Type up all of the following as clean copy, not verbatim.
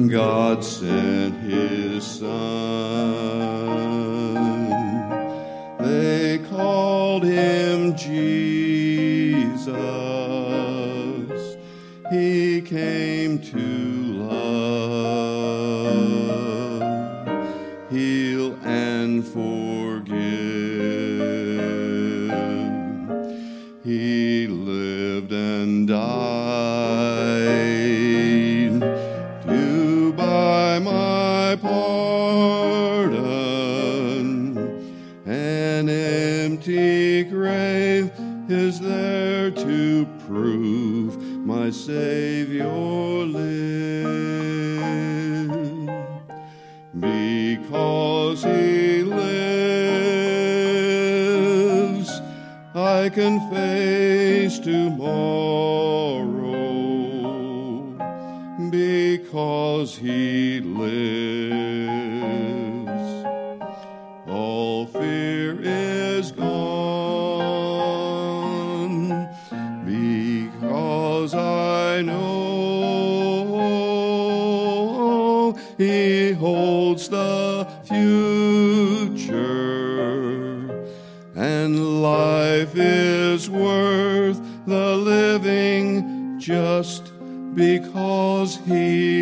God sent His Son. They called Him Jesus. He came to love, heal, and forgive. He lived and died to buy my pardon. An empty grave is there to prove my Savior lived. Because He lives, I can face tomorrow. Because He lives, all fear is gone. Because I know He holds the future, and life is worth the living just because He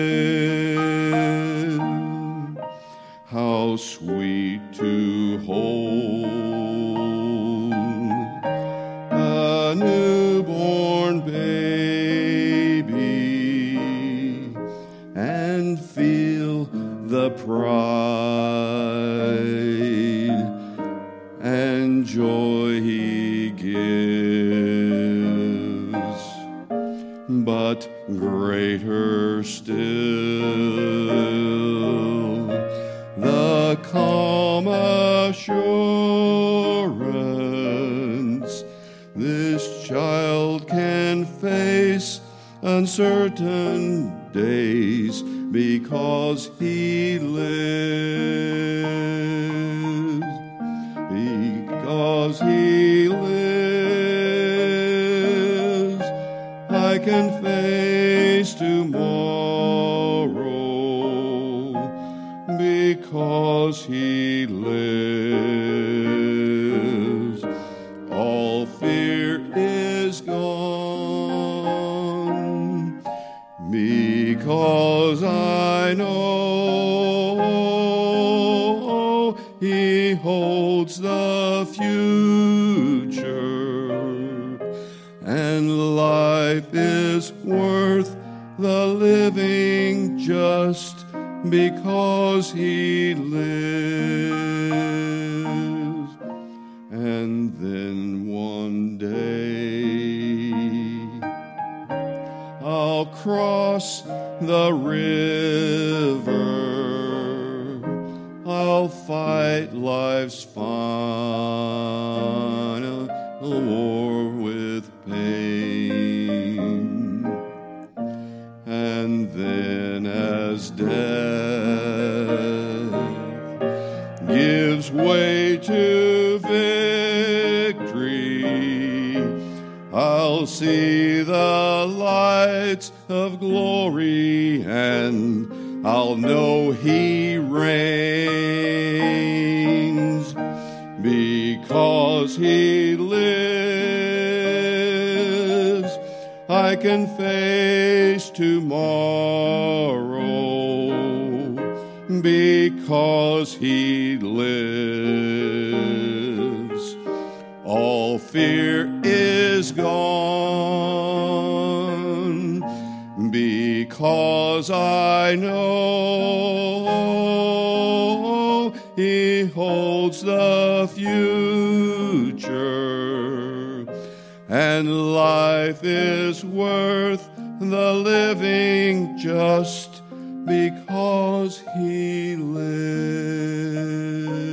lived. How sweet to hold a newborn baby and feel the pride and joy He gives. But greater still, the calm assurance this child can face uncertain days because He lives. Because He lives, I can face tomorrow. Because He lives, all fear is gone. Because I know He holds the future, and life is worth the living just because He lives. And then one day I'll cross the river, I'll fight life's final war with pain. And then as death gives way to victory, I'll see the lights of glory, and I'll know He reigns. Because He lives, I can face tomorrow. Because He lives, all fear is gone. Because I know He holds the future, and life is worth the living just because He lives.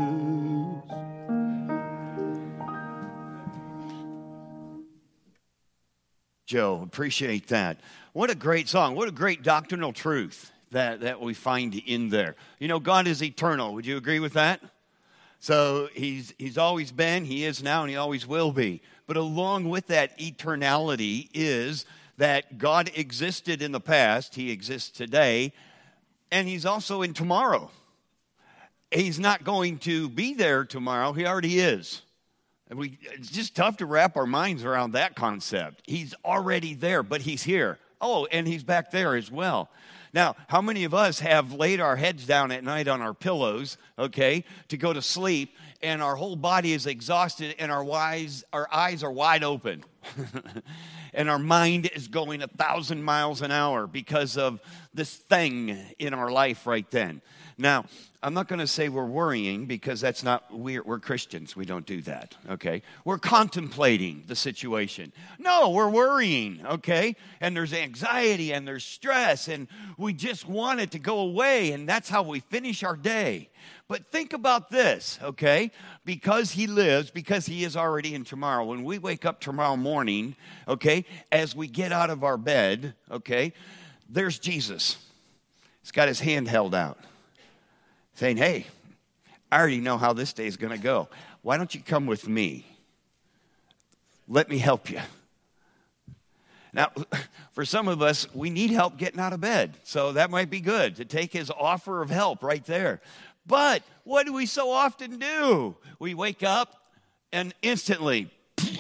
Joe, appreciate that. What a great song. What a great doctrinal truth that we find in there. You know, God is eternal. Would you agree with that? So he's always been, He is now, and He always will be. But along with that eternality is that God existed in the past, he exists today, and he's also in tomorrow. He's not going to be there tomorrow, he already is. It's just tough to wrap our minds around that concept. He's already there, but he's here. Oh, and he's back there as well. Now, how many of us have laid our heads down at night on our pillows, okay, to go to sleep, and our whole body is exhausted, and our eyes are wide open, and our mind is going 1,000 miles an hour because of this thing in our life right then? Now, I'm not going to say we're worrying, because that's not, we're Christians. We don't do that, okay? We're contemplating the situation. No, we're worrying, okay? And there's anxiety and there's stress, and we just want it to go away, and that's how we finish our day. But think about this, okay? Because he lives, because he is already in tomorrow. When we wake up tomorrow morning, okay, as we get out of our bed, okay, there's Jesus. He's got his hand held out, saying, hey, I already know how this day is going to go. Why don't you come with me? Let me help you. Now, for some of us, we need help getting out of bed. So that might be good to take his offer of help right there. But what do we so often do? We wake up and instantly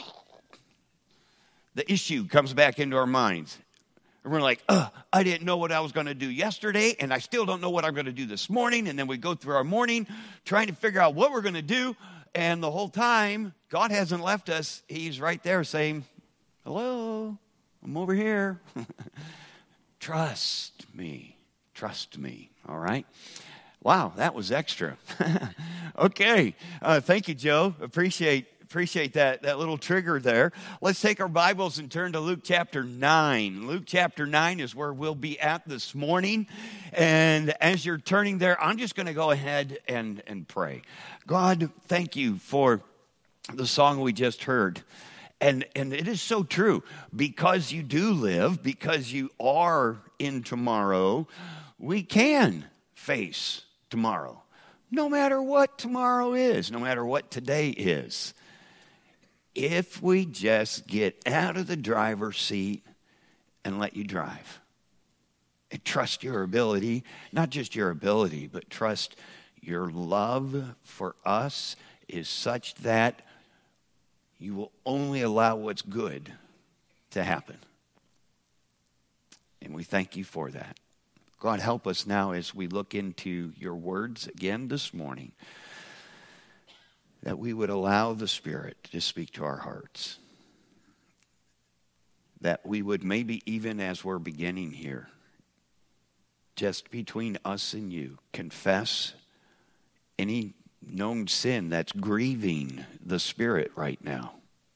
the issue comes back into our minds. And we're like, I didn't know what I was going to do yesterday, and I still don't know what I'm going to do this morning. And then we go through our morning trying to figure out what we're going to do. And the whole time, God hasn't left us. He's right there saying, hello, I'm over here. Trust me. Trust me. All right? Wow, that was extra. Okay. Thank you, Joe. Appreciate that little trigger there. Let's take our Bibles and turn to Luke chapter 9. Luke chapter 9 is where we'll be at this morning. And as you're turning there, I'm just going to go ahead and pray. God, thank you for the song we just heard. And it is so true. Because you do live, because you are in tomorrow, we can face tomorrow. No matter what tomorrow is, no matter what today is. If we just get out of the driver's seat and let you drive. And trust your ability, not just your ability, but trust your love for us is such that you will only allow what's good to happen. And we thank you for that. God, help us now as we look into your words again this morning, that we would allow the Spirit to speak to our hearts. That we would maybe even as we're beginning here, just between us and you, confess any known sin that's grieving the Spirit right now.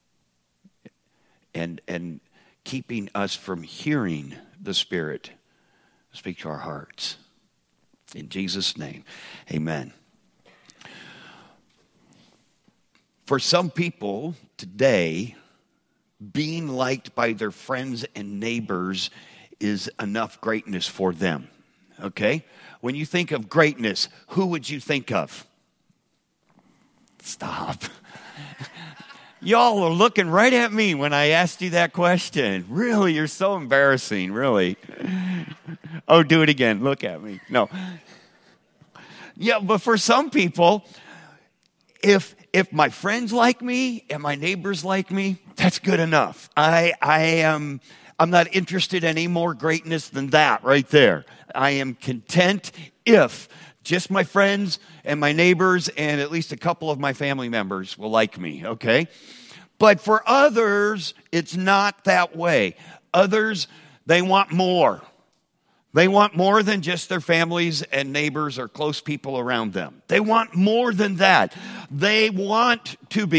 And keeping us from hearing the Spirit speak to our hearts. In Jesus' name, amen. For some people today, being liked by their friends and neighbors is enough greatness for them. Okay? When you think of greatness, who would you think of? Stop. Y'all are looking right at me when I asked you that question. Really, you're so embarrassing, really. Oh, do it again. Look at me. No. Yeah, but for some people, if my friends like me and my neighbors like me, that's good enough. I'm not interested in any more greatness than that right there. I am content if just my friends and my neighbors and at least a couple of my family members will like me, okay? But for others, it's not that way. Others, they want more. They want more than just their families and neighbors or close people around them. They want more than that. They want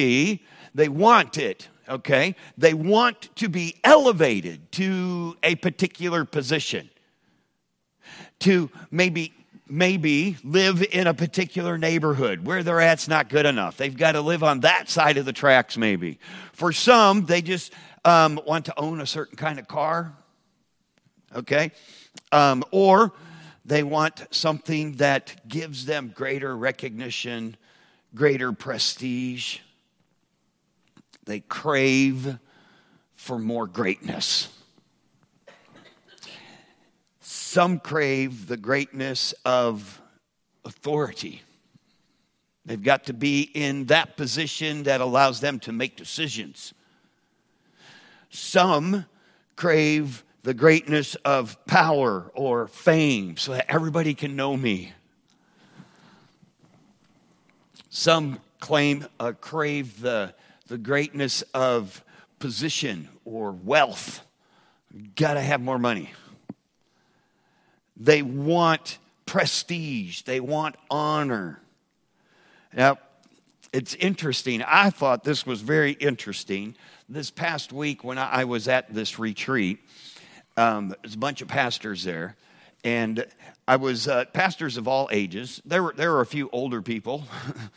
it, okay? They want to be elevated to a particular position. To maybe live in a particular neighborhood. Where they're at's not good enough. They've got to live on that side of the tracks maybe. For some, they just want to own a certain kind of car, okay? Or they want something that gives them greater recognition, greater prestige. They crave for more greatness. Some crave the greatness of authority. They've got to be in that position that allows them to make decisions. Some crave the greatness of power or fame so that everybody can know me. Some crave the greatness of position or wealth. Got to have more money. They want prestige. They want honor. Now, it's interesting. I thought this was very interesting. This past week when I was at this retreat, there's a bunch of pastors there. And I was pastors of all ages. There were a few older people.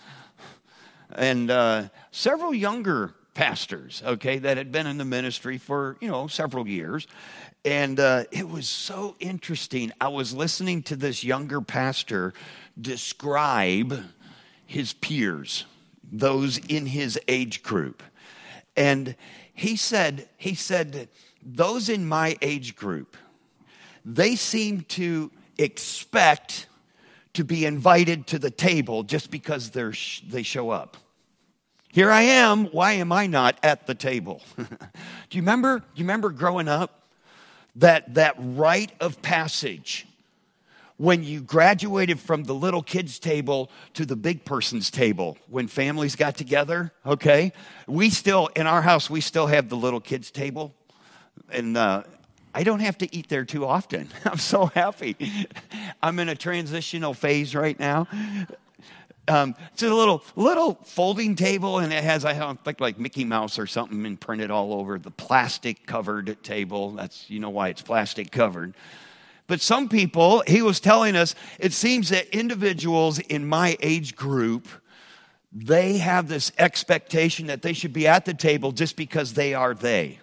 And several younger pastors, okay, that had been in the ministry for, several years. And it was so interesting. I was listening to this younger pastor describe his peers, those in his age group. And he said, those in my age group, they seem to expect to be invited to the table just because they show up. Here I am. Why am I not at the table? Do you remember growing up? That rite of passage when you graduated from the little kids' table to the big person's table when families got together, okay? In our house, we still have the little kids' table. And I don't have to eat there too often. I'm so happy. I'm in a transitional phase right now. It's a little folding table, and it has, I don't think, like Mickey Mouse or something imprinted all over the plastic-covered table. That's, why it's plastic-covered. But some people, he was telling us, it seems that individuals in my age group, they have this expectation that they should be at the table just because they are they.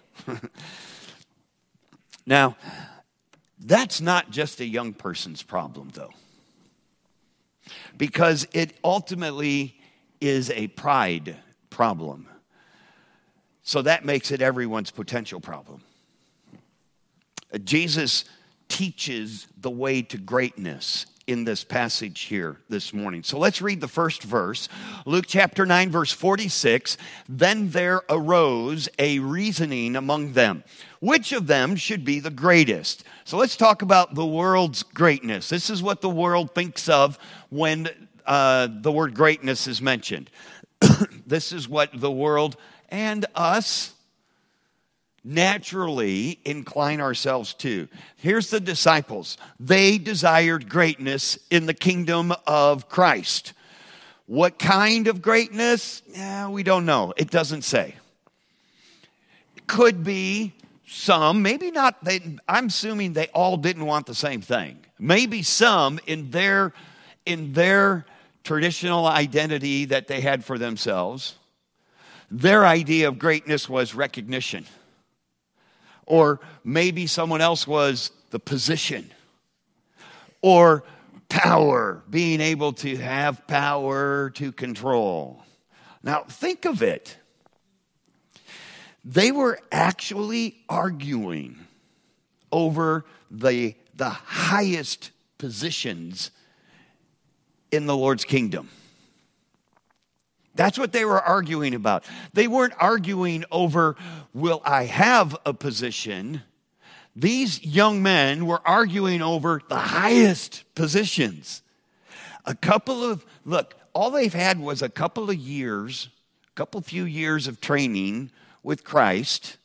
Now, that's not just a young person's problem, though. Because it ultimately is a pride problem. So that makes it everyone's potential problem. Jesus teaches the way to greatness in this passage here this morning. So let's read the first verse. Luke chapter 9, verse 46. Then there arose a reasoning among them. Which of them should be the greatest? So let's talk about the world's greatness. This is what the world thinks of when the word greatness is mentioned. This is what the world and us naturally incline ourselves to. Here's the disciples. They desired greatness in the kingdom of Christ. What kind of greatness? We don't know. It doesn't say. It could be some, maybe not. I'm assuming they all didn't want the same thing. Maybe some in their traditional identity that they had for themselves, their idea of greatness was recognition. Or maybe someone else was the position. Or power, being able to have power to control. Now, think of it. They were actually arguing over the highest positions in the Lord's kingdom. That's what they were arguing about. They weren't arguing over, will I have a position? These young men were arguing over the highest positions. All they've had was a couple few years of training with Christ.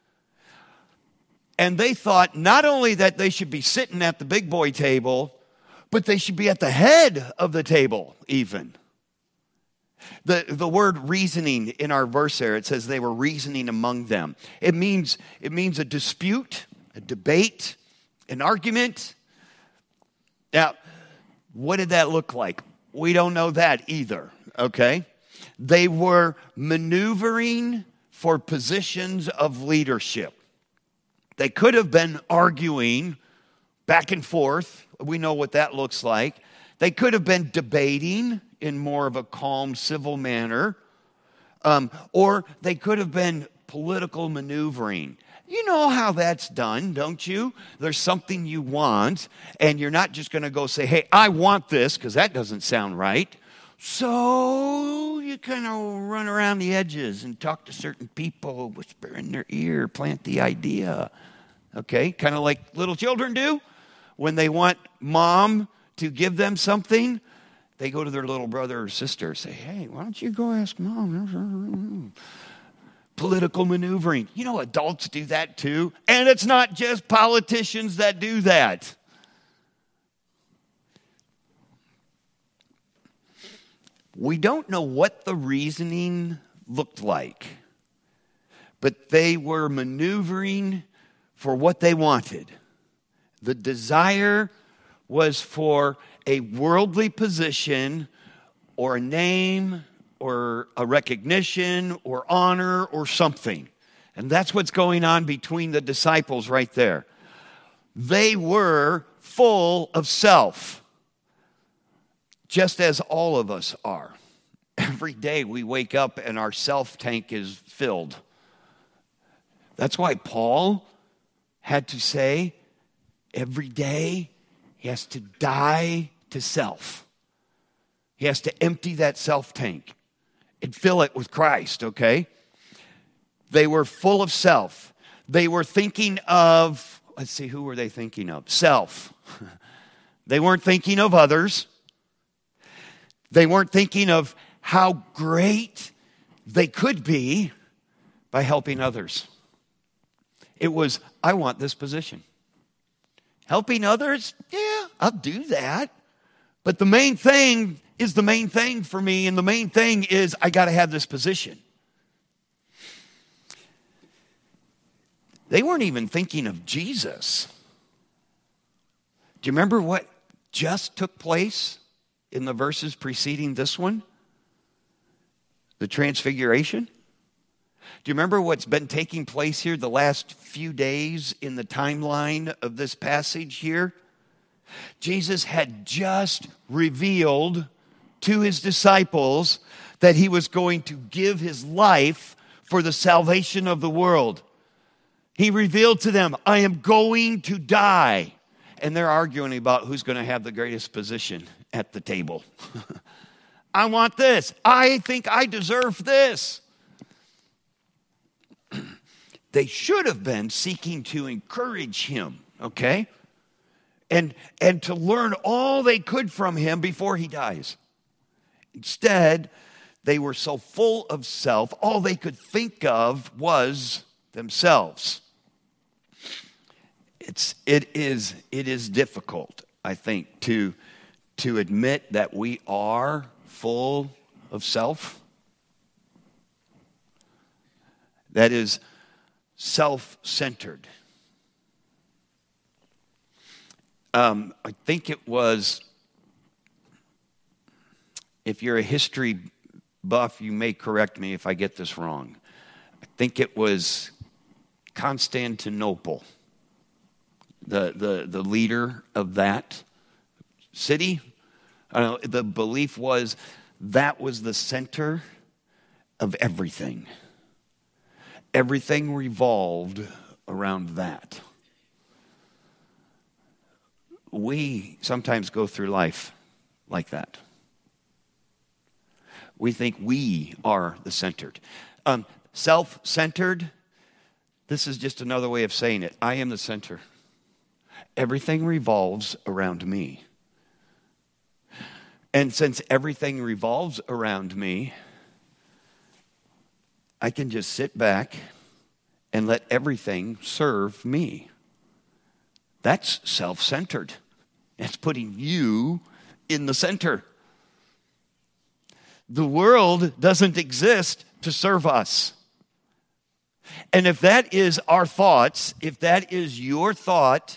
And they thought not only that they should be sitting at the big boy table, but they should be at the head of the table even. The word reasoning in our verse there, it says they were reasoning among them. It means a dispute, a debate, an argument. Now, what did that look like? We don't know that either, okay? They were maneuvering for positions of leadership. They could have been arguing back and forth. We know what that looks like. They could have been debating in more of a calm, civil manner. Or they could have been political maneuvering. You know how that's done, don't you? There's something you want, and you're not just going to go say, hey, I want this, because that doesn't sound right. So you kind of run around the edges and talk to certain people, whisper in their ear, plant the idea. Okay, kind of like little children do. When they want mom to give them something, they go to their little brother or sister and say, hey, why don't you go ask mom? Political maneuvering. You know, adults do that too. And it's not just politicians that do that. We don't know what the reasoning looked like, but they were maneuvering for what they wanted. The desire was for a worldly position or a name or a recognition or honor or something. And that's what's going on between the disciples right there. They were full of self, just as all of us are. Every day we wake up and our self tank is filled. That's why Paul had to say every day he has to die to self. He has to empty that self tank and fill it with Christ, okay? They were full of self. They were thinking of, let's see, who were they thinking of? Self. They weren't thinking of others. They weren't thinking of how great they could be by helping others. It was, I want this position. Helping others, yeah, I'll do that. But the main thing is the main thing for me, and the main thing is I got to have this position. They weren't even thinking of Jesus. Do you remember what just took place in the verses preceding this one? The transfiguration. Do you remember what's been taking place here the last few days in the timeline of this passage here? Jesus had just revealed to his disciples that he was going to give his life for the salvation of the world. He revealed to them, I am going to die. And they're arguing about who's going to have the greatest position at the table. I want this. I think I deserve this. They should have been seeking to encourage him, okay? And to learn all they could from him before he dies. Instead, they were so full of self, all they could think of was themselves. It is difficult, I think, to admit that we are full of self. That is self-centered. I think it was, if you're a history buff, you may correct me if I get this wrong. I think it was Constantinople, the leader of that city. The belief was that was the center of everything. Everything revolved around that. We sometimes go through life like that. We think we are the centered. Self-centered, this is just another way of saying it. I am the center. Everything revolves around me. And since everything revolves around me, I can just sit back and let everything serve me. That's self-centered. That's putting you in the center. The world doesn't exist to serve us. And if that is our thoughts, if that is your thought,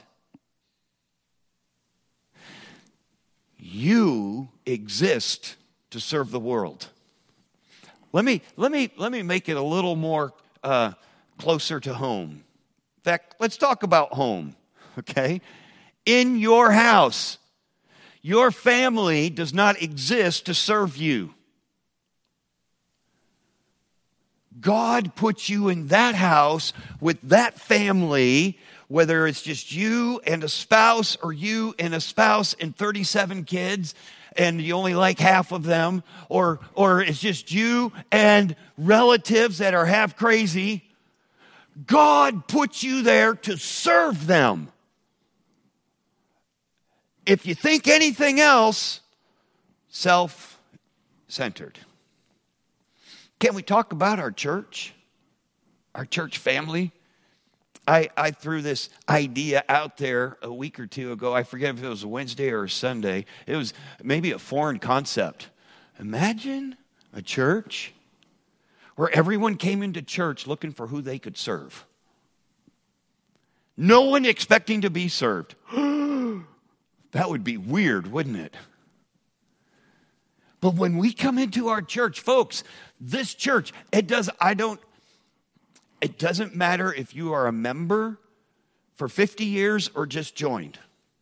you exist to serve the world. Let me make it a little more closer to home. In fact, let's talk about home, okay? In your house, your family does not exist to serve you. God puts you in that house with that family, whether it's just you and a spouse or you and a spouse and 37 kids and you only like half of them, or it's just you and relatives that are half crazy. God puts you there to serve them. If you think anything else, self-centered. Can we talk about our church family? I threw this idea out there a week or two ago. I forget if it was a Wednesday or a Sunday. It was maybe a foreign concept. Imagine a church where everyone came into church looking for who they could serve. No one expecting to be served. That would be weird, wouldn't it? But when we come into our church, folks, this church, it doesn't matter if you are a member for 50 years or just joined.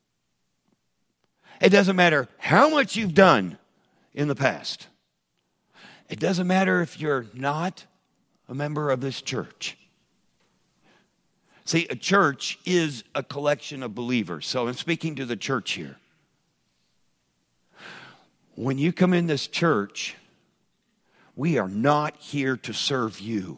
It doesn't matter how much you've done in the past. It doesn't matter if you're not a member of this church. See, a church is a collection of believers. So I'm speaking to the church here. When you come in this church, we are not here to serve you.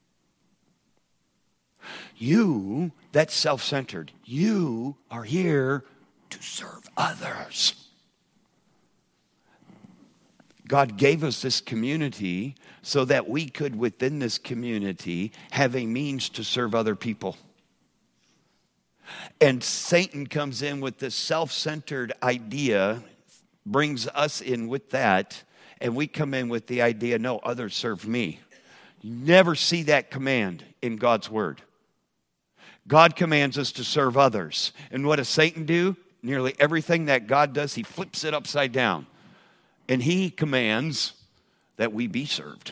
You, that's self-centered. You are here to serve others. God gave us this community so that we could, within this community, have a means to serve other people. And Satan comes in with this self-centered idea, brings us in with that, and we come in with the idea, no, others serve me. You never see that command in God's word. God commands us to serve others. And what does Satan do? Nearly everything that God does, he flips it upside down. And he commands that we be served.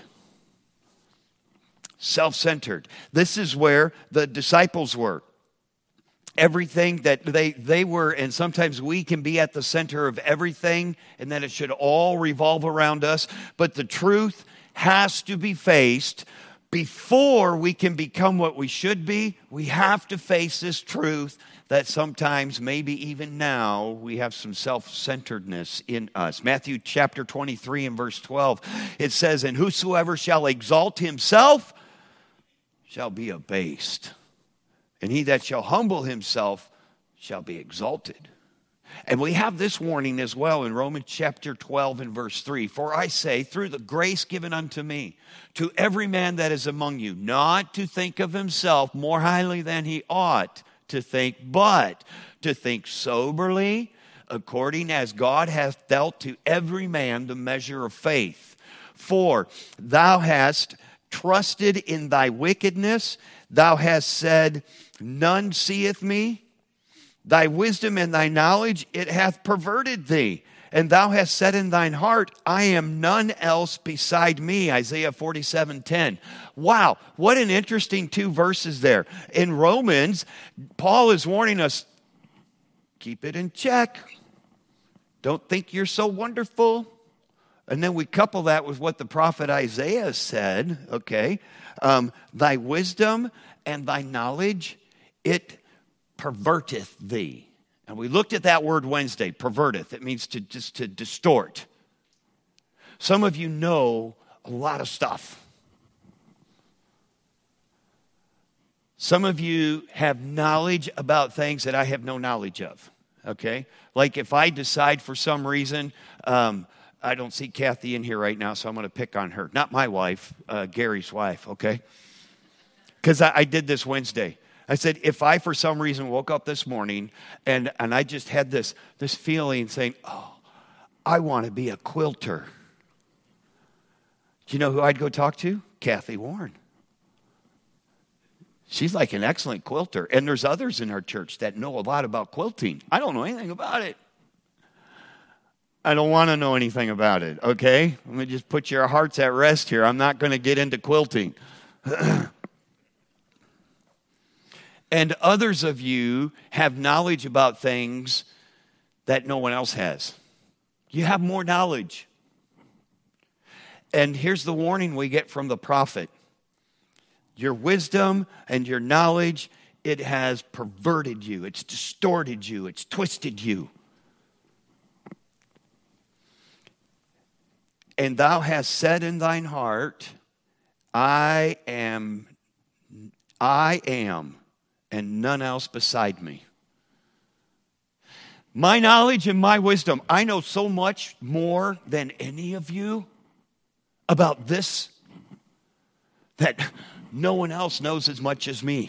Self-centered. This is where the disciples were. Everything that they were, and sometimes we can be at the center of everything, and that it should all revolve around us. But the truth has to be faced. Before we can become what we should be, we have to face this truth that sometimes, maybe even now, we have some self-centeredness in us. Matthew chapter 23 and verse 12, it says, "And whosoever shall exalt himself shall be abased. And he that shall humble himself shall be exalted." And we have this warning as well in Romans chapter 12 and verse 3. "For I say, through the grace given unto me, to every man that is among you, not to think of himself more highly than he ought to think, but to think soberly, according as God hath dealt to every man the measure of faith. For thou hast trusted in thy wickedness, thou hast said, none seeth me. Thy wisdom and thy knowledge, it hath perverted thee. And thou hast said in thine heart, I am none else beside me." Isaiah 47:10. Wow, what an interesting 2 verses there. In Romans, Paul is warning us, keep it in check. Don't think you're so wonderful. And then we couple that with what the prophet Isaiah said, okay? Thy wisdom and thy knowledge, it perverteth thee. And we looked at that word Wednesday, perverteth. It means to distort. Some of you know a lot of stuff. Some of you have knowledge about things that I have no knowledge of, okay? Like if I decide for some reason, I don't see Kathy in here right now, so I'm going to pick on her. Not my wife, Gary's wife, okay? Because I did this Wednesday. I said, if I, for some reason, woke up this morning and I just had this feeling saying, oh, I want to be a quilter. Do you know who I'd go talk to? Kathy Warren. She's like an excellent quilter. And there's others in our church that know a lot about quilting. I don't know anything about it. I don't want to know anything about it, okay? Let me just put your hearts at rest here. I'm not going to get into quilting. And others of you have knowledge about things that no one else has. You have more knowledge. And here's the warning we get from the prophet. Your wisdom and your knowledge, it has perverted you. It's distorted you. It's twisted you. And thou hast said in thine heart, I am, and none else beside me. My knowledge and my wisdom, I know so much more than any of you about this that no one else knows as much as me.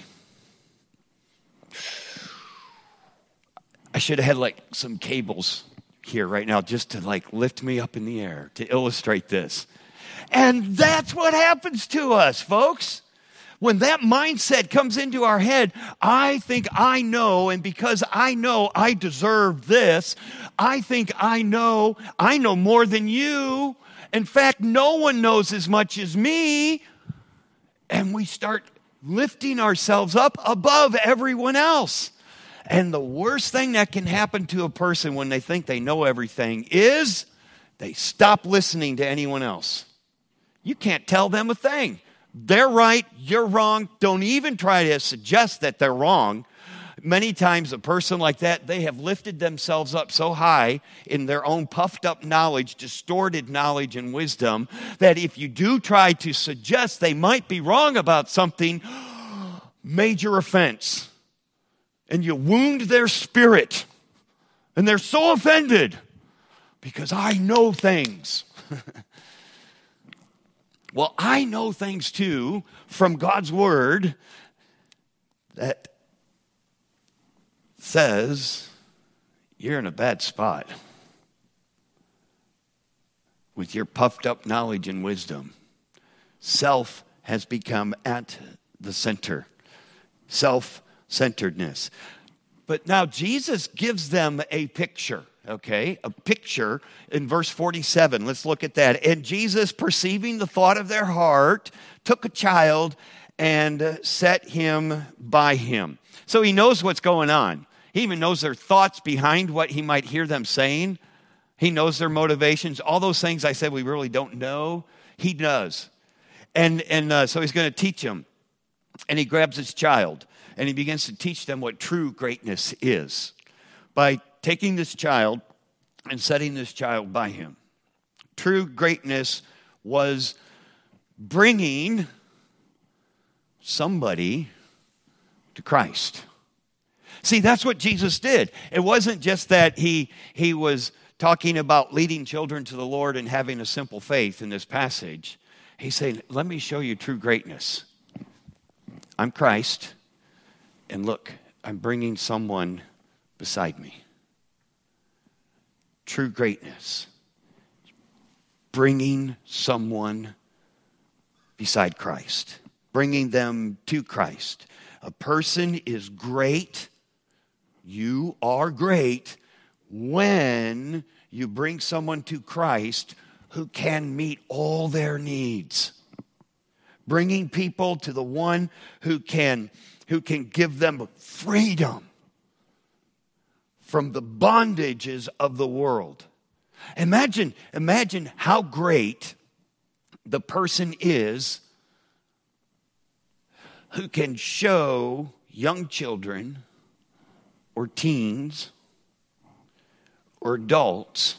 I should have had like some cables here right now just to like lift me up in the air to illustrate this. And that's what happens to us, folks. When that mindset comes into our head, I think I know, and because I know I deserve this, I think I know more than you. In fact, no one knows as much as me. And we start lifting ourselves up above everyone else. And the worst thing that can happen to a person when they think they know everything is they stop listening to anyone else. You can't tell them a thing. They're right, you're wrong. Don't even try to suggest that they're wrong. Many times a person like that, they have lifted themselves up so high in their own puffed up knowledge, distorted knowledge and wisdom, that if you do try to suggest they might be wrong about something, major offense. And you wound their spirit. And they're so offended because I know things. Well, I know things too from God's word that says you're in a bad spot with your puffed up knowledge and wisdom. Self has become at the center. Self-centeredness. But now Jesus gives them a picture. Okay, a picture in verse 47. Let's look at that. And Jesus, perceiving the thought of their heart, took a child and set him by him. So he knows what's going on. He even knows their thoughts behind what he might hear them saying. He knows their motivations. All those things I said we really don't know, he does. And so he's going to teach them. And he grabs his child and he begins to teach them what true greatness is by taking this child and setting this child by him. True greatness was bringing somebody to Christ. See, that's what Jesus did. It wasn't just that he was talking about leading children to the Lord and having a simple faith in this passage. He's saying, let me show you true greatness. I'm Christ, and look, I'm bringing someone beside me. True greatness. Bringing someone beside Christ. Bringing them to Christ. A person is great. You are great when you bring someone to Christ who can meet all their needs. Bringing people to the one who can give them freedom from the bondages of the world. Imagine how great the person is who can show young children or teens or adults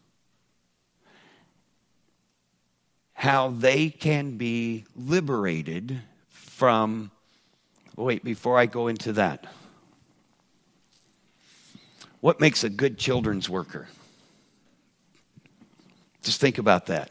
how they can be liberated from... Wait, before I go into that. What makes a good children's worker? Just think about that.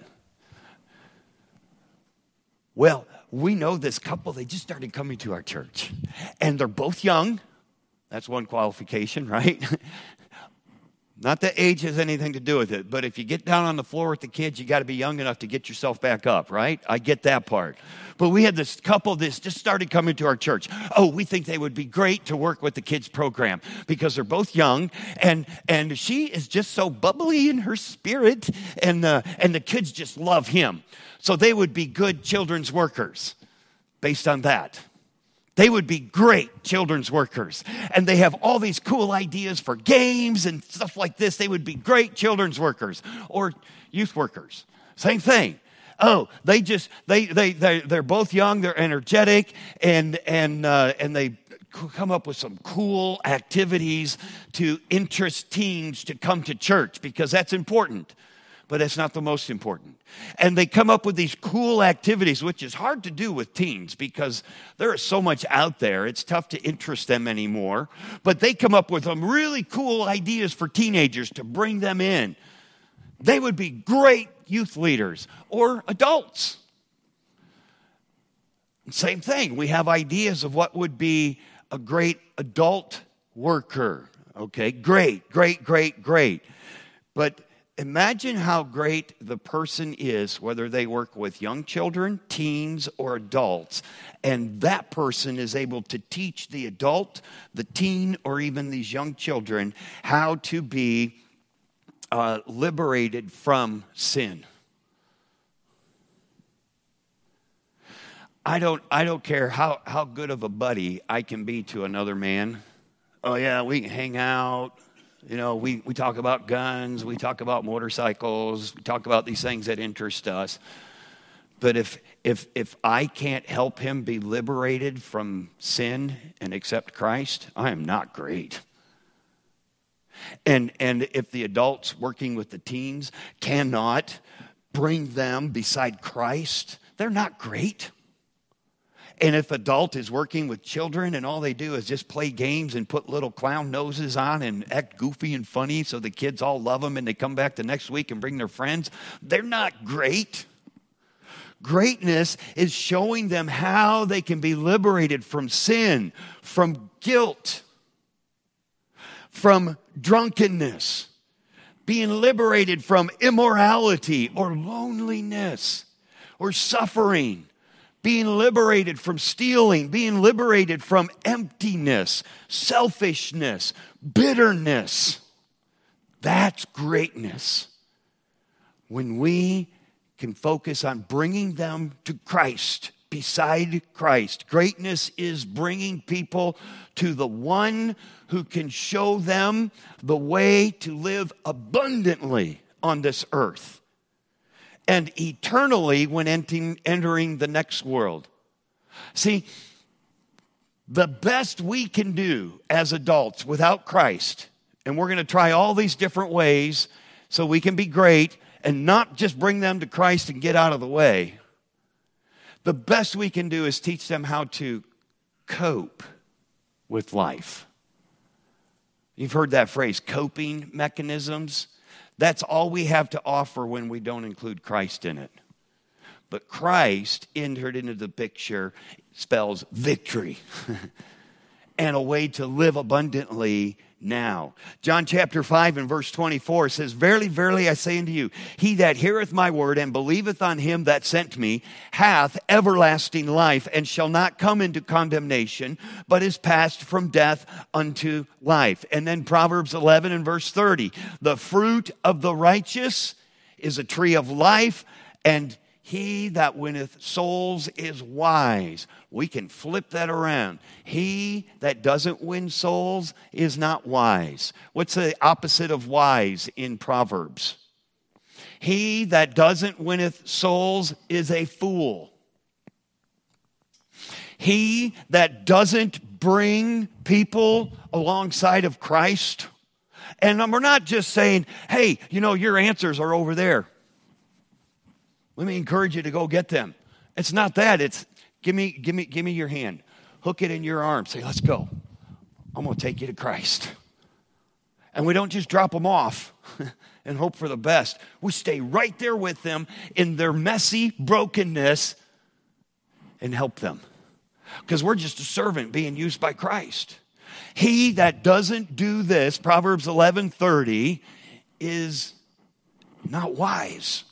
Well, we know this couple, they just started coming to our church. And they're both young. That's one qualification, right? Not that age has anything to do with it, but if you get down on the floor with the kids, you got to be young enough to get yourself back up, right? I get that part. But we had this couple that just started coming to our church. Oh, we think they would be great to work with the kids program because they're both young, and she is just so bubbly in her spirit, and the kids just love him. So they would be good children's workers based on that. They would be great children's workers. And they have all these cool ideas for games and stuff like this. They would be great children's workers or youth workers. Same thing. they're both young, they're energetic, and they come up with some cool activities to interest teens to come to church, because that's important, but that's not the most important. And they come up with these cool activities, which is hard to do with teens because there is so much out there. It's tough to interest them anymore. But they come up with some really cool ideas for teenagers to bring them in. They would be great youth leaders or adults. Same thing. We have ideas of what would be a great adult worker. Okay, great. But imagine how great the person is, whether they work with young children, teens, or adults, and that person is able to teach the adult, the teen, or even these young children how to be liberated from sin. I don't care how good of a buddy I can be to another man. Oh yeah, we can hang out. You know, we talk about guns, we talk about motorcycles, we talk about these things that interest us. But if I can't help him be liberated from sin and accept Christ, I am not great. And if the adults working with the teens cannot bring them beside Christ, they're not great. And if adult is working with children and all they do is just play games and put little clown noses on and act goofy and funny so the kids all love them and they come back the next week and bring their friends, they're not great. Greatness is showing them how they can be liberated from sin, from guilt, from drunkenness, being liberated from immorality or loneliness or suffering, being liberated from stealing, being liberated from emptiness, selfishness, bitterness. That's greatness. When we can focus on bringing them to Christ, beside Christ. Greatness is bringing people to the one who can show them the way to live abundantly on this earth and eternally when entering the next world. See, the best we can do as adults without Christ, and we're going to try all these different ways so we can be great and not just bring them to Christ and get out of the way. The best we can do is teach them how to cope with life. You've heard that phrase, coping mechanisms. That's all we have to offer when we don't include Christ in it. But Christ entered into the picture spells victory and a way to live abundantly now. John chapter 5 and verse 24 says, Verily, verily, I say unto you, he that heareth my word and believeth on him that sent me hath everlasting life, and shall not come into condemnation, but is passed from death unto life. And then Proverbs 11 and verse 30, the fruit of the righteous is a tree of life, and he that winneth souls is wise. We can flip that around. He that doesn't win souls is not wise. What's the opposite of wise in Proverbs? He that doesn't winneth souls is a fool. He that doesn't bring people alongside of Christ. And we're not just saying, hey, your answers are over there. Let me encourage you to go get them. It's not that. It's give me your hand. Hook it in your arm. Say, let's go. I'm going to take you to Christ. And we don't just drop them off and hope for the best. We stay right there with them in their messy brokenness and help them. Because we're just a servant being used by Christ. He that doesn't do this, Proverbs 11:30, is not wise.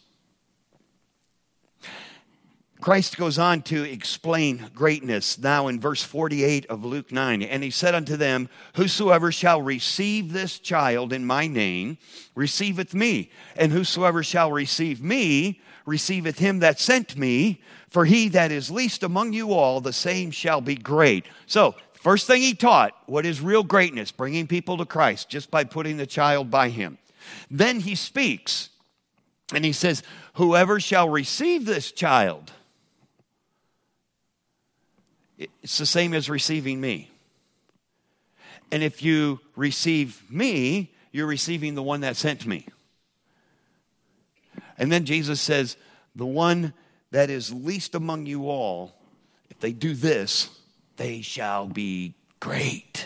Christ goes on to explain greatness now in verse 48 of Luke 9. And he said unto them, Whosoever shall receive this child in my name, receiveth me. And whosoever shall receive me, receiveth him that sent me. For he that is least among you all, the same shall be great. So, first thing he taught, what is real greatness? Bringing people to Christ just by putting the child by him. Then he speaks. And he says, whoever shall receive this child, it's the same as receiving me. And if you receive me, you're receiving the one that sent me. And then Jesus says, the one that is least among you all, if they do this, they shall be great.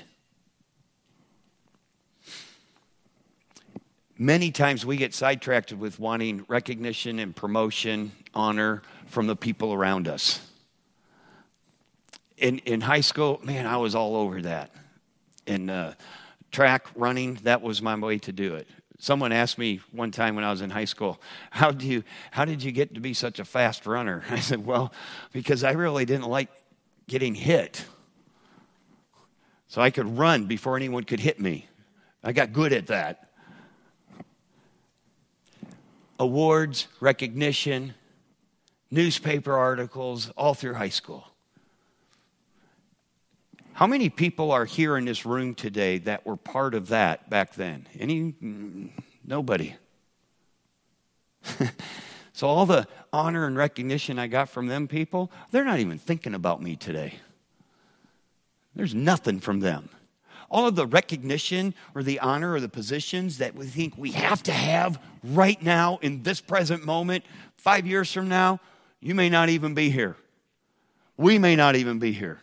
Many times we get sidetracked with wanting recognition and promotion, honor from the people around us. In high school, man, I was all over that. In track running, that was my way to do it. Someone asked me one time when I was in high school, how did you get to be such a fast runner? I said, well, because I really didn't like getting hit. So I could run before anyone could hit me. I got good at that. Awards, recognition, newspaper articles, all through high school. How many people are here in this room today that were part of that back then? Nobody. So all the honor and recognition I got from them people, they're not even thinking about me today. There's nothing from them. All of the recognition or the honor or the positions that we think we have to have right now in this present moment, 5 years from now, you may not even be here. We may not even be here.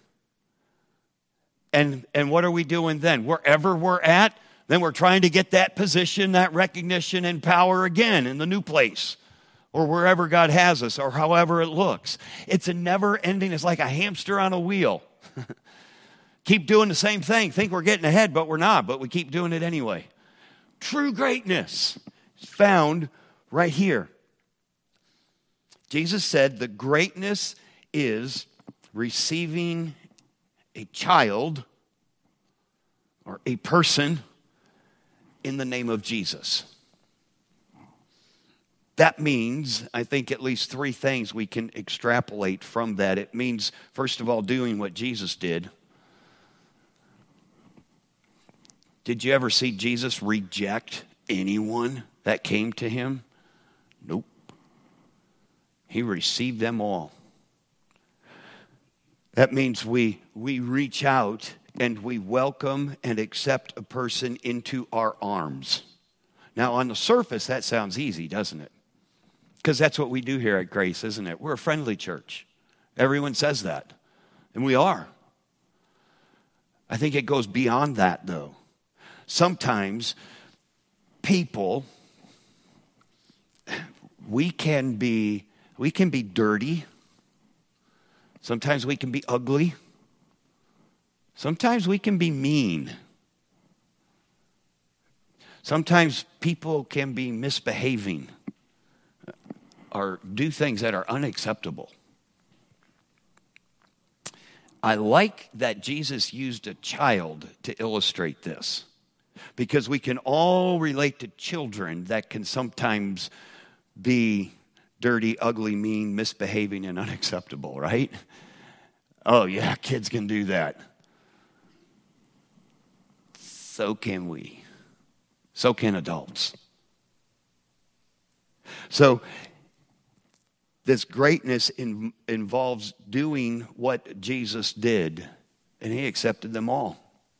And what are we doing then? Wherever we're at, then we're trying to get that position, that recognition and power again in the new place or wherever God has us or however it looks. It's a never ending, it's like a hamster on a wheel. Keep doing the same thing. Think we're getting ahead, but we're not, but we keep doing it anyway. True greatness is found right here. Jesus said the greatness is receiving a child or a person in the name of Jesus. That means, I think, at least three things we can extrapolate from that. It means, first of all, doing what Jesus did. Did you ever see Jesus reject anyone that came to him? Nope. He received them all. That means we reach out and we welcome and accept a person into our arms. Now, on the surface, that sounds easy, doesn't it? Because that's what we do here at Grace, isn't it? We're a friendly church. Everyone says that. And we are. I think it goes beyond that, though. Sometimes people, we can be dirty. Sometimes we can be ugly. Sometimes we can be mean. Sometimes people can be misbehaving or do things that are unacceptable. I like that Jesus used a child to illustrate this because we can all relate to children that can sometimes be dirty, ugly, mean, misbehaving, and unacceptable, right? Oh, yeah, kids can do that. So can we. So can adults. So this greatness involves doing what Jesus did, and he accepted them all.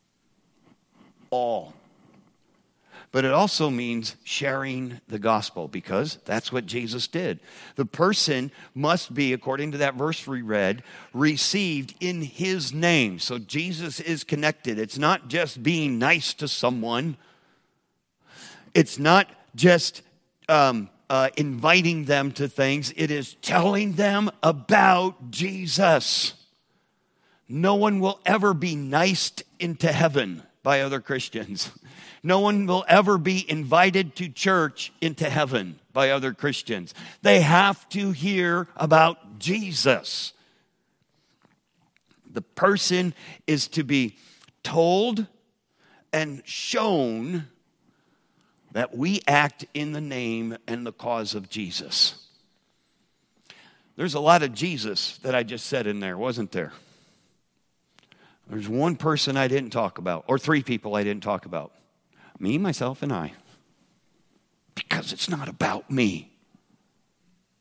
All. But it also means sharing the gospel because that's what Jesus did. The person must be, according to that verse we read, received in his name. So Jesus is connected. It's not just being nice to someone. It's not just inviting them to things. It is telling them about Jesus. No one will ever be niced into heaven by other Christians. No one will ever be invited to church into heaven by other Christians. They have to hear about Jesus. The person is to be told and shown that we act in the name and the cause of Jesus. There's a lot of Jesus that I just said in there, wasn't there? There's one person I didn't talk about, or three people I didn't talk about. Me, myself, and I. Because it's not about me.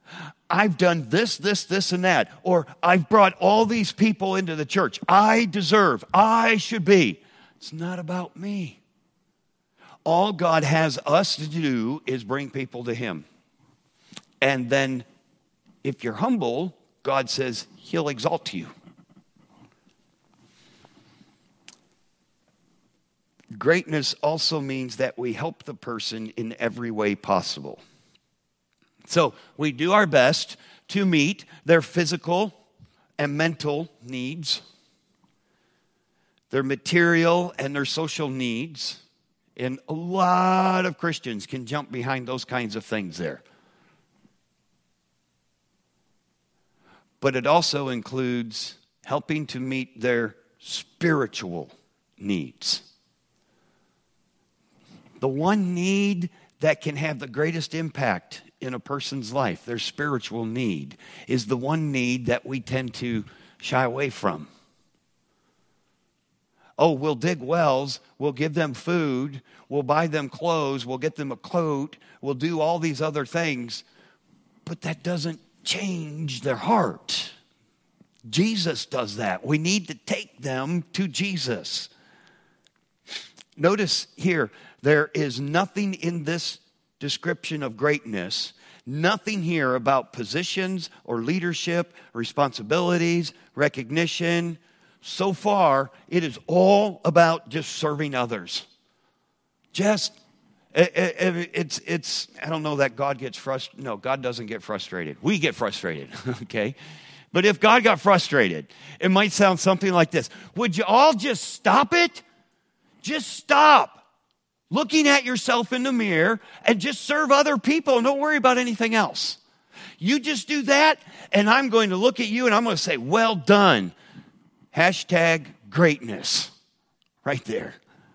I've done this, and that. Or I've brought all these people into the church. I deserve, I should be. It's not about me. All God has us to do is bring people to Him. And then if you're humble, God says He'll exalt you. Greatness also means that we help the person in every way possible. So we do our best to meet their physical and mental needs, their material and their social needs. And a lot of Christians can jump behind those kinds of things there. But it also includes helping to meet their spiritual needs. The one need that can have the greatest impact in a person's life, their spiritual need, is the one need that we tend to shy away from. Oh, we'll dig wells, we'll give them food, we'll buy them clothes, we'll get them a coat, we'll do all these other things, but that doesn't change their heart. Jesus does that. We need to take them to Jesus. Notice here, there is nothing in this description of greatness, nothing here about positions or leadership, responsibilities, recognition. So far, it is all about just serving others. I don't know that God gets frustrated. No, God doesn't get frustrated. We get frustrated, okay? But if God got frustrated, it might sound something like this. Would you all just stop it? Just stop looking at yourself in the mirror and just serve other people and don't worry about anything else. You just do that, and I'm going to look at you and I'm going to say, well done. Hashtag greatness. Right there.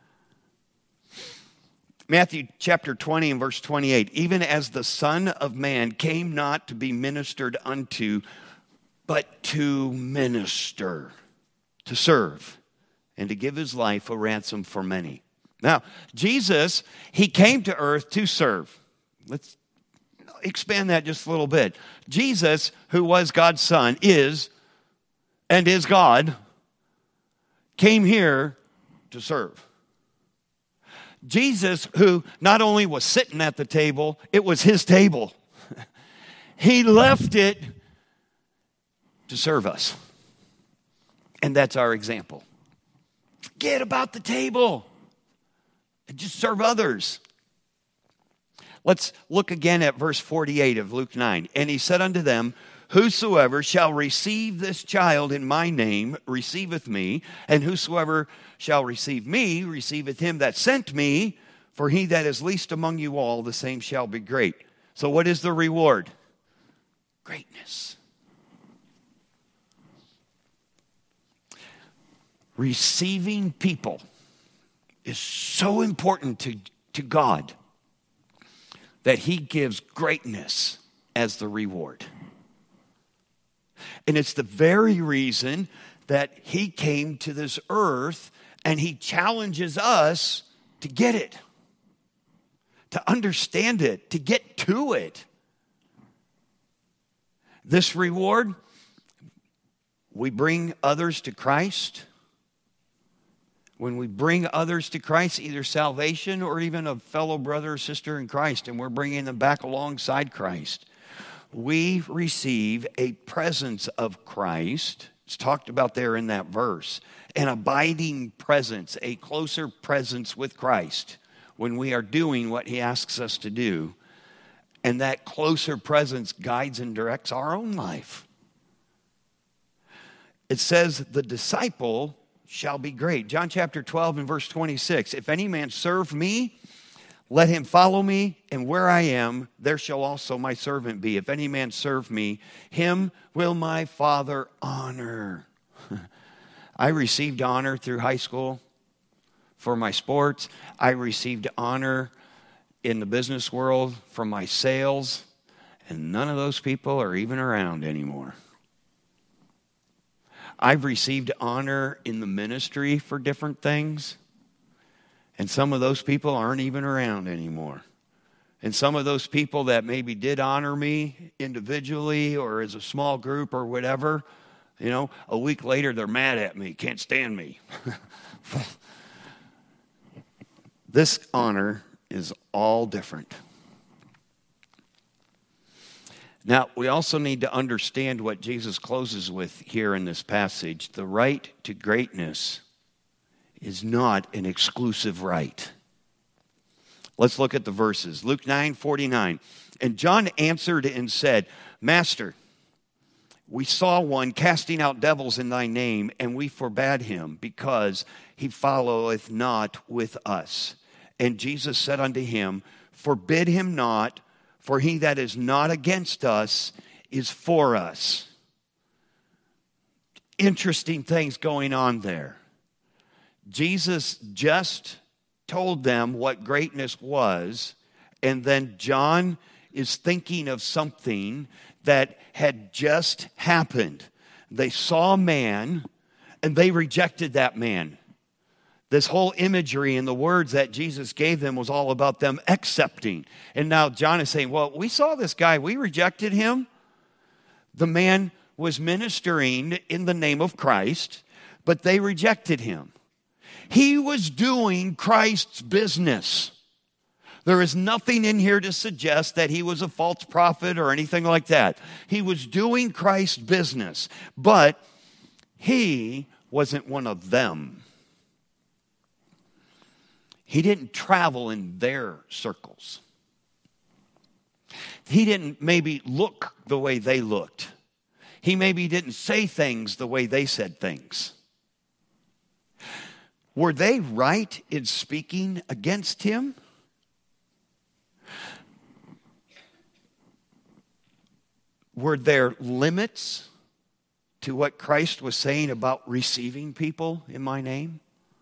Matthew chapter 20 and verse 28. Even as the Son of Man came not to be ministered unto, but to minister, to serve, and to give His life a ransom for many. Now, Jesus, He came to earth to serve. Let's expand that just a little bit. Jesus, who was God's Son, is God, came here to serve. Jesus, who not only was sitting at the table, it was His table. He left it to serve us. And that's our example. Forget about the table. And just serve others. Let's look again at verse 48 of Luke 9. And He said unto them, whosoever shall receive this child in my name receiveth me, and whosoever shall receive me receiveth him that sent me, for he that is least among you all, the same shall be great. So what is the reward? Greatness. Receiving people is so important to God that He gives greatness as the reward. And it's the very reason that He came to this earth and He challenges us to get it, to understand it, to get to it. This reward, we bring others to Christ. When we bring others to Christ, either salvation or even a fellow brother or sister in Christ, and we're bringing them back alongside Christ, we receive a presence of Christ. It's talked about there in that verse. An abiding presence, a closer presence with Christ when we are doing what He asks us to do. And that closer presence guides and directs our own life. It says the disciple shall be great. John chapter 12 and verse 26. If any man serve me, let him follow me, and where I am, there shall also my servant be. If any man serve me, him will my Father honor. I received honor through high school for my sports. I received honor in the business world from my sales, and none of those people are even around anymore. I've received honor in the ministry for different things, and some of those people aren't even around anymore. And some of those people that maybe did honor me individually or as a small group or whatever, a week later they're mad at me, can't stand me. This honor is all different. Now, we also need to understand what Jesus closes with here in this passage. The right to greatness is not an exclusive right. Let's look at the verses. Luke 9:49. And John answered and said, Master, we saw one casting out devils in thy name, and we forbade him, because he followeth not with us. And Jesus said unto him, Forbid him not, for he that is not against us is for us. Interesting things going on there. Jesus just told them what greatness was, and then John is thinking of something that had just happened. They saw a man, and they rejected that man. This whole imagery and the words that Jesus gave them was all about them accepting. And now John is saying, well, we saw this guy. We rejected him. The man was ministering in the name of Christ, but they rejected him. He was doing Christ's business. There is nothing in here to suggest that he was a false prophet or anything like that. He was doing Christ's business, but he wasn't one of them. He didn't travel in their circles. He didn't maybe look the way they looked. He maybe didn't say things the way they said things. Were they right in speaking against him? Were there limits to what Christ was saying about receiving people in my name?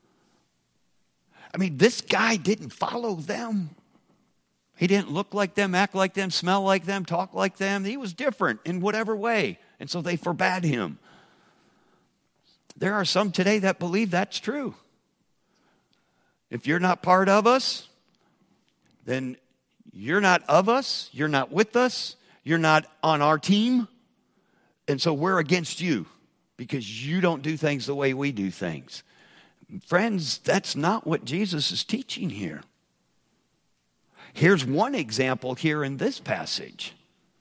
I mean, this guy didn't follow them. He didn't look like them, act like them, smell like them, talk like them. He was different in whatever way. And so they forbade him. There are some today that believe that's true. If you're not part of us, then you're not of us, you're not with us, you're not on our team, and so we're against you because you don't do things the way we do things. Friends, that's not what Jesus is teaching here. Here's one example here in this passage.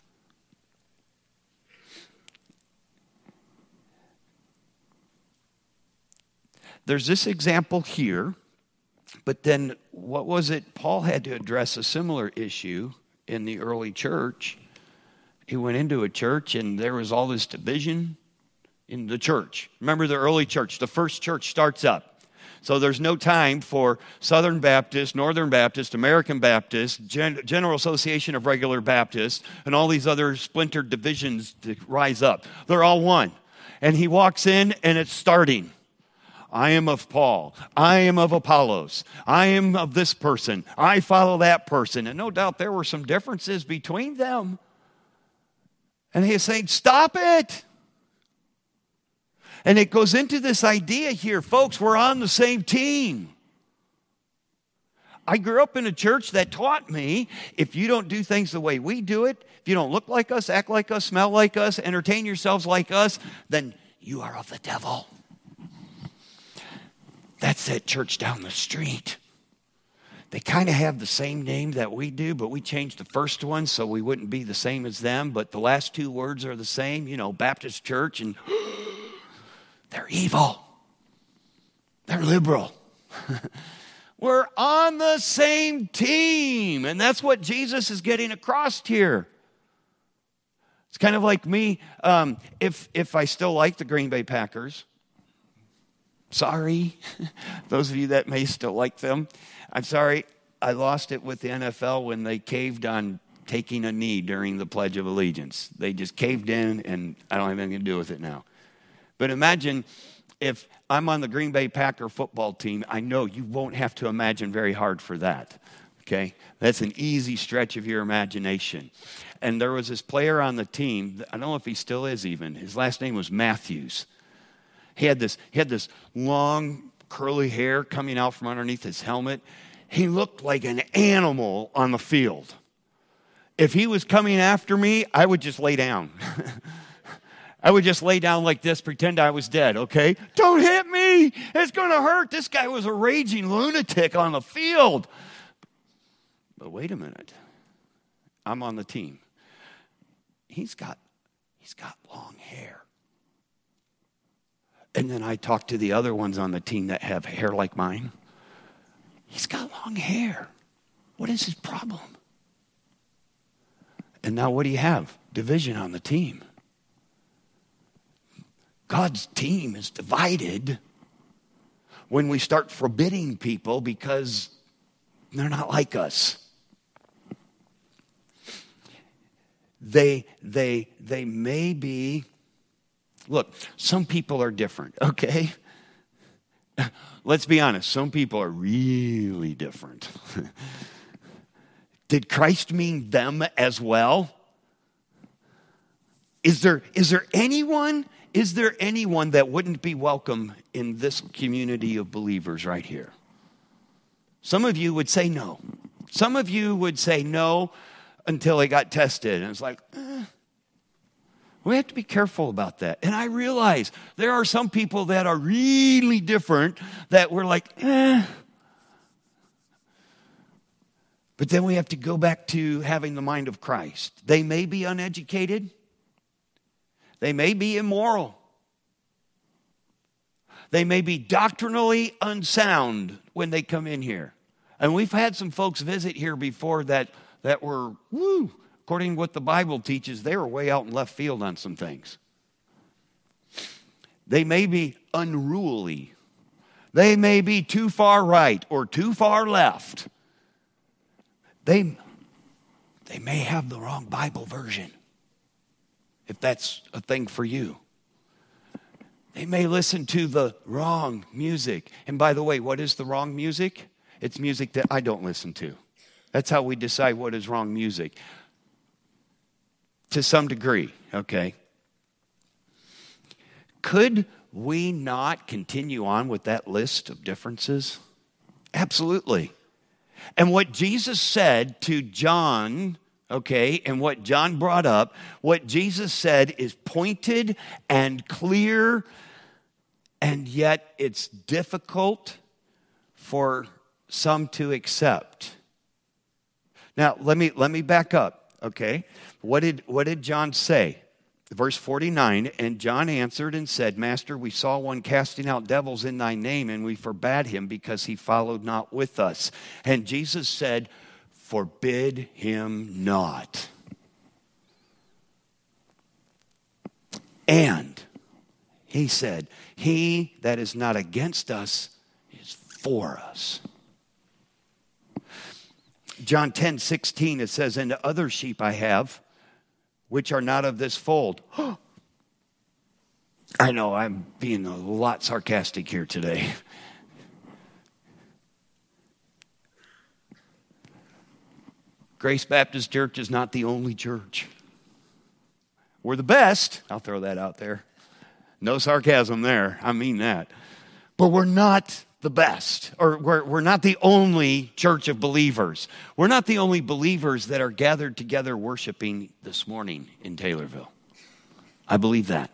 There's this example here, but then what was it? Paul had to address a similar issue in the early church. He went into a church and there was all this division in the church. Remember the early church, the first church starts up. So there's no time for Southern Baptist, Northern Baptist, American Baptist, General Association of Regular Baptists, and all these other splintered divisions to rise up. They're all one. And he walks in and it's starting. I am of Paul. I am of Apollos. I am of this person. I follow that person. And no doubt there were some differences between them. And he is saying, stop it. And it goes into this idea here, folks, we're on the same team. I grew up in a church that taught me, if you don't do things the way we do it, if you don't look like us, act like us, smell like us, entertain yourselves like us, then you are of the devil. That's that church down the street. They kind of have the same name that we do, but we changed the first one so we wouldn't be the same as them. But the last two words are the same, Baptist church, and they're evil. They're liberal. We're on the same team. And that's what Jesus is getting across here. It's kind of like me, if I still like the Green Bay Packers. Sorry, those of you that may still like them. I'm sorry, I lost it with the NFL when they caved on taking a knee during the Pledge of Allegiance. They just caved in, and I don't have anything to do with it now. But imagine if I'm on the Green Bay Packer football team. I know you won't have to imagine very hard for that, okay? That's an easy stretch of your imagination. And there was this player on the team, I don't know if he still is even. His last name was Matthews. He had this long, curly hair coming out from underneath his helmet. He looked like an animal on the field. If he was coming after me, I would just lay down. I would just lay down like this, pretend I was dead, okay? Don't hit me. It's going to hurt. This guy was a raging lunatic on the field. But wait a minute. I'm on the team. He's got long hair. And then I talk to the other ones on the team that have hair like mine. He's got long hair. What is his problem? And now what do you have? Division on the team. God's team is divided when we start forbidding people because they're not like us. They may be, look, some people are different, okay? Let's be honest, some people are really different. Did Christ mean them as well? Is there anyone that wouldn't be welcome in this community of believers right here? Some of you would say no. Some of you would say no until they got tested. And it's like, we have to be careful about that. And I realize there are some people that are really different that we're like, But then we have to go back to having the mind of Christ. They may be uneducated. They may be immoral. They may be doctrinally unsound when they come in here. And we've had some folks visit here before that were, according to what the Bible teaches, they were way out in left field on some things. They may be unruly. They may be too far right or too far left. They may have the wrong Bible version, if that's a thing for you. They may listen to the wrong music. And by the way, what is the wrong music? It's music that I don't listen to. That's how we decide what is wrong music. To some degree, okay? Could we not continue on with that list of differences? Absolutely. And what Jesus said to John, okay, and what John brought up, what Jesus said is pointed and clear, and yet it's difficult for some to accept. Now, let me back up, okay? What did John say? Verse 49, and John answered and said, Master, we saw one casting out devils in thy name, and we forbade him because he followed not with us. And Jesus said, forbid him not. And he said, he that is not against us is for us. John 10:16, it says, and other sheep I have, which are not of this fold. I know I'm being a lot sarcastic here today. Grace Baptist Church is not the only church. We're the best. I'll throw that out there. No sarcasm there. I mean that. But we're not the best, or we're not the only church of believers. We're not the only believers that are gathered together worshiping this morning in Taylorville. I believe that.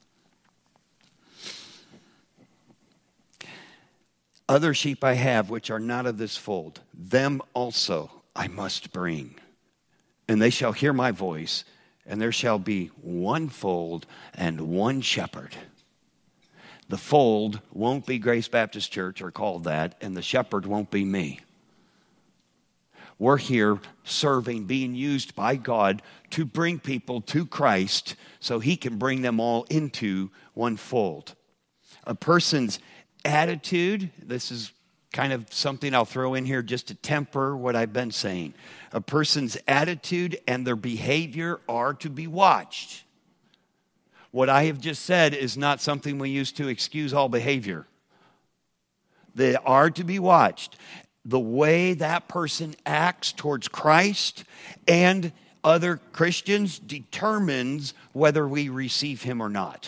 Other sheep I have which are not of this fold, them also I must bring. And they shall hear my voice, and there shall be one fold and one shepherd. The fold won't be Grace Baptist Church, or called that, and the shepherd won't be me. We're here serving, being used by God to bring people to Christ so he can bring them all into one fold. A person's attitude, this is kind of something I'll throw in here just to temper what I've been saying. A person's attitude and their behavior are to be watched. What I have just said is not something we use to excuse all behavior. They are to be watched. The way that person acts towards Christ and other Christians determines whether we receive him or not.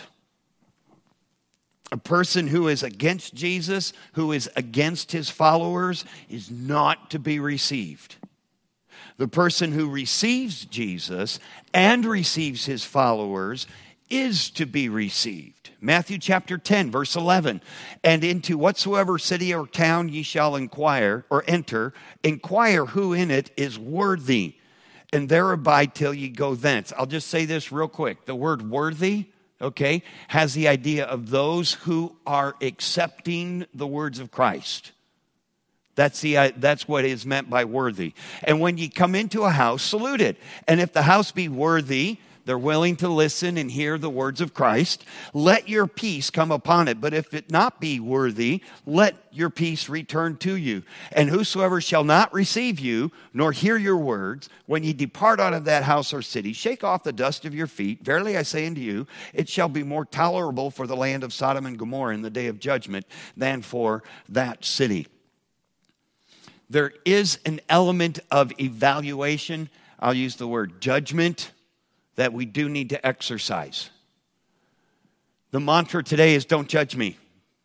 A person who is against Jesus, who is against his followers, is not to be received. The person who receives Jesus and receives his followers is to be received. Matthew chapter 10, verse 11. And into whatsoever city or town ye shall inquire or enter, inquire who in it is worthy, and there abide till ye go thence. I'll just say this real quick. The word worthy, okay, has the idea of those who are accepting the words of Christ. That's what is meant by worthy. And when ye come into a house, salute it. And if the house be worthy, they're willing to listen and hear the words of Christ, let your peace come upon it. But if it not be worthy, let your peace return to you. And whosoever shall not receive you, nor hear your words, when ye depart out of that house or city, shake off the dust of your feet. Verily I say unto you, it shall be more tolerable for the land of Sodom and Gomorrah in the day of judgment than for that city. There is an element of evaluation, I'll use the word judgment, that we do need to exercise. The mantra today is, don't judge me.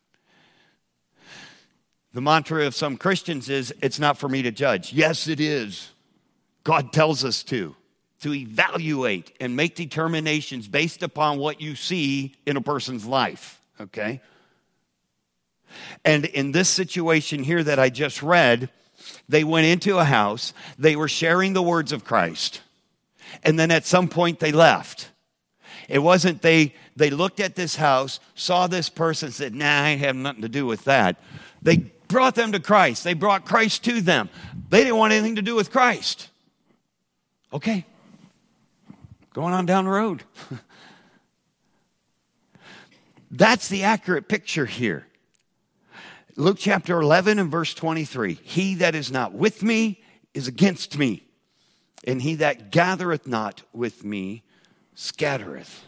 The mantra of some Christians is, it's not for me to judge. Yes, it is. God tells us to evaluate and make determinations based upon what you see in a person's life, okay? And in this situation here that I just read, they went into a house, they were sharing the words of Christ, and then at some point they left. It wasn't they looked at this house, saw this person, said, nah, I have nothing to do with that. They brought them to Christ. They brought Christ to them. They didn't want anything to do with Christ. Okay, going on down the road. That's the accurate picture here. Luke chapter 11 and verse 23. He that is not with me is against me, and he that gathereth not with me scattereth.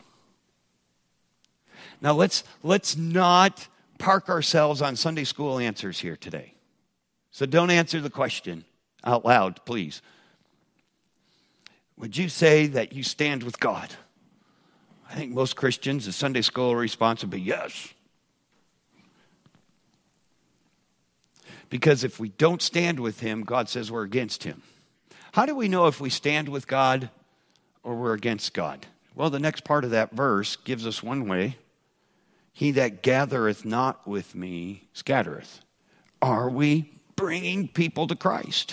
Now let's not park ourselves on Sunday school answers here today. So don't answer the question out loud, please. Would you say that you stand with God? I think most Christians, the Sunday school response would be yes. Because if we don't stand with him, God says we're against him. How do we know if we stand with God or we're against God? Well, the next part of that verse gives us one way. He that gathereth not with me scattereth. Are we bringing people to Christ?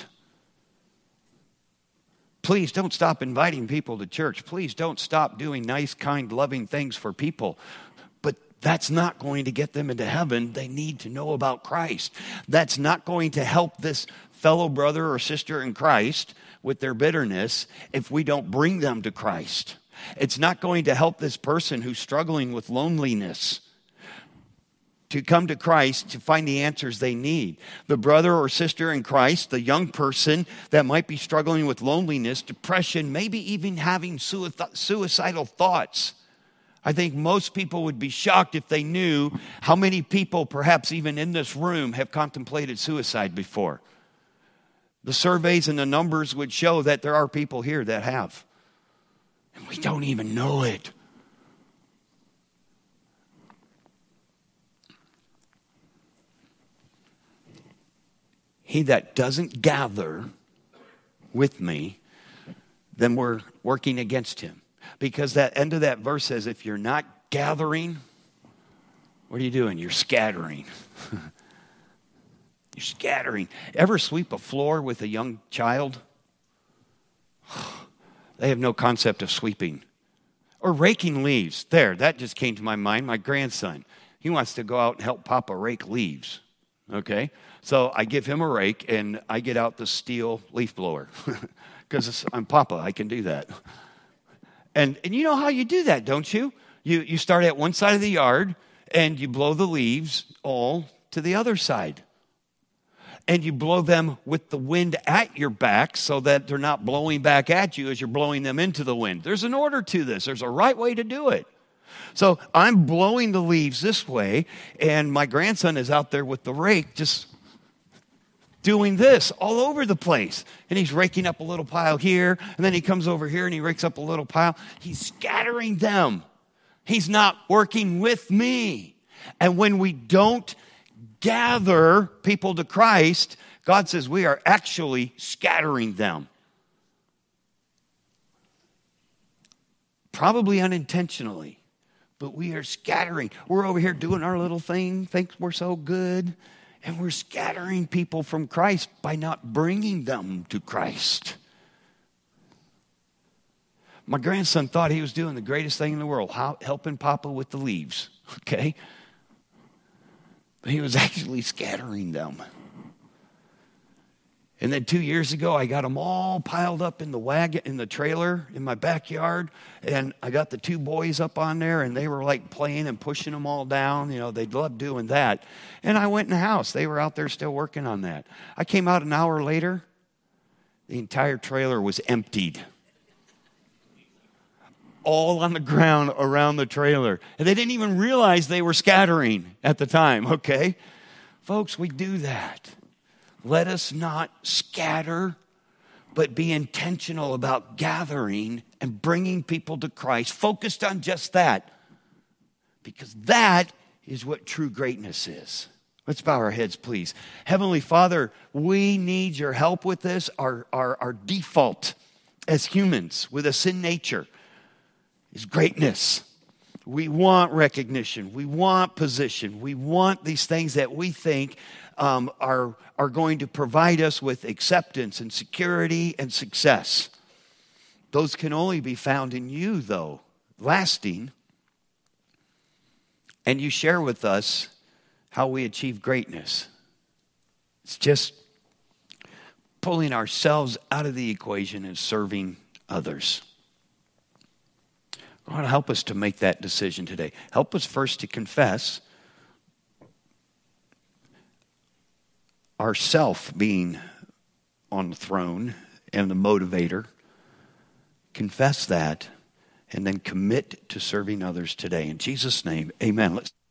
Please don't stop inviting people to church. Please don't stop doing nice, kind, loving things for people. But that's not going to get them into heaven. They need to know about Christ. That's not going to help this fellow brother or sister in Christ with their bitterness if we don't bring them to Christ. It's not going to help this person who's struggling with loneliness to come to Christ to find the answers they need. The brother or sister in Christ, the young person that might be struggling with loneliness, depression, maybe even having suicidal thoughts. I think most people would be shocked if they knew how many people, perhaps even in this room, have contemplated suicide before. The surveys and the numbers would show that there are people here that have. And we don't even know it. He that doesn't gather with me, then we're working against him. Because that end of that verse says, if you're not gathering, what are you doing? You're scattering. You're scattering. Ever sweep a floor with a young child? They have no concept of sweeping. Or raking leaves. There, that just came to my mind. My grandson, he wants to go out and help Papa rake leaves. Okay? So I give him a rake and I get out the steel leaf blower. Because I'm Papa, I can do that. And you know how you do that, don't you? You start at one side of the yard and you blow the leaves all to the other side. And you blow them with the wind at your back so that they're not blowing back at you as you're blowing them into the wind. There's an order to this. There's a right way to do it. So I'm blowing the leaves this way, and my grandson is out there with the rake just doing this all over the place. And he's raking up a little pile here, and then he comes over here and he rakes up a little pile. He's scattering them. He's not working with me. And when we don't gather people to Christ, God says we are actually scattering them. probably unintentionally, but we are scattering. We're over here doing our little thing, think we're so good, and we're scattering people from Christ by not bringing them to Christ. My grandson thought he was doing the greatest thing in the world, helping Papa with the leaves, okay? But he was actually scattering them. And then 2 years ago, I got them all piled up in the wagon, in the trailer in my backyard. And I got the 2 boys up on there, and they were like playing and pushing them all down. You know, they loved doing that. And I went in the house. They were out there still working on that. I came out an hour later. The entire trailer was emptied. All on the ground around the trailer. And they didn't even realize they were scattering at the time, okay? Folks, we do that. Let us not scatter, but be intentional about gathering and bringing people to Christ, focused on just that, because that is what true greatness is. Let's bow our heads, please. Heavenly Father, we need your help with this. Our default as humans with a sin nature is greatness. We want recognition. We want position. We want these things that we think are going to provide us with acceptance and security and success. Those can only be found in you, though, lasting. And you share with us how we achieve greatness. It's just pulling ourselves out of the equation and serving others. God, help us to make that decision today. Help us first to confess ourself being on the throne and the motivator. Confess that and then commit to serving others today. In Jesus' name, amen.